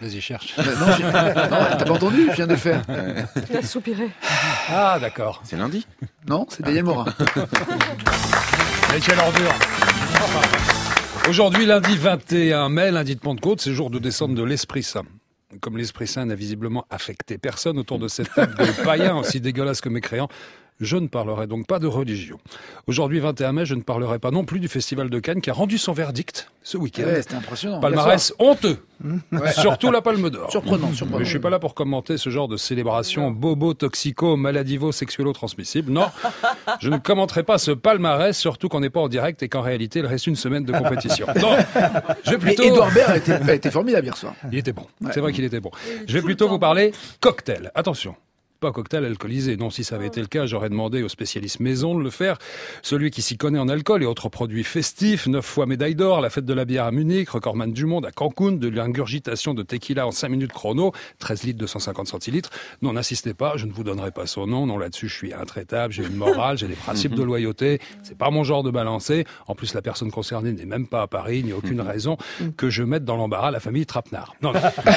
Vas-y, cherche. Non, t'as pas entendu, je viens de le faire. Il a soupiré. Ah, d'accord. C'est lundi. Non, c'est Daniel Morin. Mais quelle ordure. Aujourd'hui, lundi 21 mai, lundi de Pentecôte, c'est jour de descente de l'Esprit Saint. Comme l'Esprit Saint n'a visiblement affecté personne autour de cette table de païens aussi dégueulasse que mécréants, je ne parlerai donc pas de religion. Aujourd'hui, 21 mai, je ne parlerai pas non plus du Festival de Cannes qui a rendu son verdict ce week-end. Ouais, c'était impressionnant. Palmarès honteux. Surtout la Palme d'Or. Surprenant. Mais je suis pas là pour commenter ce genre de célébration bobo-toxico, maladivo-sexuelo-transmissible. Non, je ne commenterai pas ce palmarès, surtout qu'on n'est pas en direct et qu'en réalité, il reste une semaine de compétition. Non, je vais plutôt... Mais Edouard Baird a été formidable hier soir. Il était bon. Ouais. C'est vrai qu'il était bon. Je vais plutôt vous parler cocktail. Attention. Pas cocktail alcoolisé. Non, si ça avait été le cas, j'aurais demandé aux spécialistes maison de le faire. Celui qui s'y connaît en alcool et autres produits festifs, 9 fois médaille d'or, la fête de la bière à Munich, recordman du monde à Cancun, de l'ingurgitation de tequila en 5 minutes chrono, 13 litres, 250 centilitres. Non, n'insistez pas, je ne vous donnerai pas son nom. Non, là-dessus, je suis intraitable, j'ai une morale, j'ai des principes de loyauté. C'est pas mon genre de balancer. En plus, la personne concernée n'est même pas à Paris, il n'y a aucune raison que je mette dans l'embarras la famille Trapenard. Non.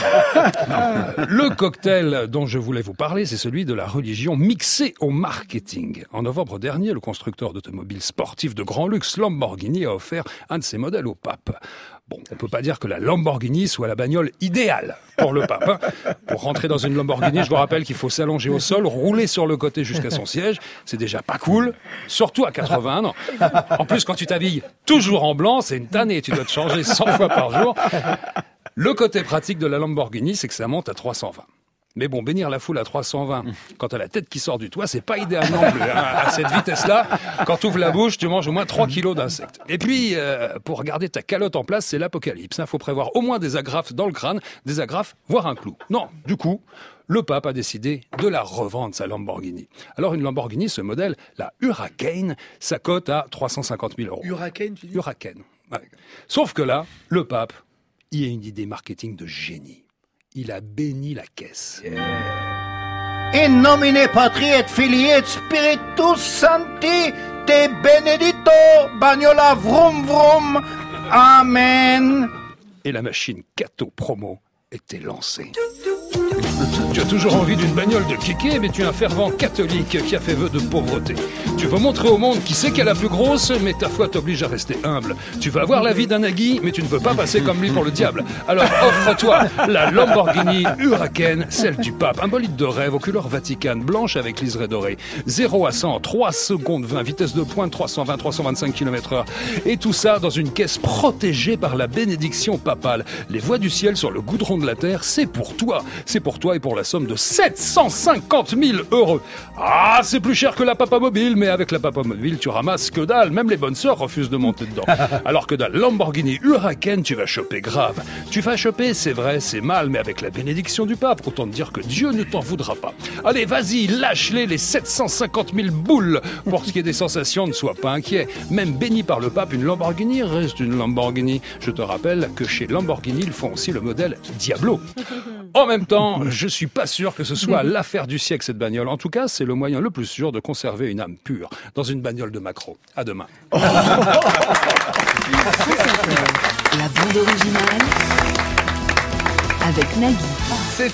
Le cocktail dont je voulais vous parler, c'est celui de la religion mixée au marketing. En novembre dernier, le constructeur d'automobiles sportifs de grand luxe Lamborghini a offert un de ses modèles au pape. Bon, on peut pas dire que la Lamborghini soit la bagnole idéale pour le pape. Hein. Pour rentrer dans une Lamborghini, je vous rappelle qu'il faut s'allonger au sol, rouler sur le côté jusqu'à son siège. C'est déjà pas cool, surtout à 81 ans. En plus, quand tu t'habilles toujours en blanc, c'est une tannée. Tu dois te changer 100 fois par jour. Le côté pratique de la Lamborghini, c'est que ça monte à 320. Mais bon, bénir la foule à 320, quand t'as la tête qui sort du toit, c'est pas idéal non plus. Hein. À cette vitesse-là, quand tu ouvres la bouche, tu manges au moins 3 kilos d'insectes. Et puis, pour garder ta calotte en place, c'est l'apocalypse. Faut prévoir au moins des agrafes dans le crâne, des agrafes, voire un clou. Non, du coup, le pape a décidé de la revendre, sa Lamborghini. Alors, une Lamborghini, ce modèle, la Huracan, ça cote à 350 000 euros. Huracan, tu dis ? Huracan. Ouais. Sauf que là, le pape, il a une idée marketing de génie. Il a béni la caisse. In nomine Patri et Filii et Spiritus Sancti, te benedito, bagnola vroom vroom, amen. Et la machine Cato Promo était lancée. Tu as toujours envie d'une bagnole de kéké, mais tu es un fervent catholique qui a fait vœu de pauvreté. Tu veux montrer au monde qui c'est qui est la plus grosse, mais ta foi t'oblige à rester humble. Tu veux avoir la vie d'un Nagui, mais tu ne veux pas passer comme lui pour le diable. Alors offre-toi la Lamborghini Huracan, celle du pape. Un bolide de rêve aux couleurs Vatican, blanche avec liseré doré. 0 à 100, 3 secondes 20, vitesse de pointe 320, 325 km/h. Et tout ça dans une caisse protégée par la bénédiction papale. Les voies du ciel sur le goudron de la terre, c'est pour toi. C'est pour toi et pour la somme de 750 000 euros. Ah, c'est plus cher que la Papa Mobile, mais avec la Papa Mobile, tu ramasses que dalle. Même les bonnes sœurs refusent de monter dedans. Alors que dans la Lamborghini Huracan, tu vas choper grave. Tu vas choper, c'est vrai, c'est mal, mais avec la bénédiction du pape, autant te dire que Dieu ne t'en voudra pas. Allez, vas-y, lâche-les 750 000 boules. Pour ce qui est des sensations, ne sois pas inquiet. Même béni par le pape, une Lamborghini reste une Lamborghini. Je te rappelle que chez Lamborghini, ils font aussi le modèle Diablo. En même temps, je suis pas sûr que ce soit l'affaire du siècle, cette bagnole. En tout cas, c'est le moyen le plus sûr de conserver une âme pure dans une bagnole de Macro. À demain. La bande originale avec Nagui.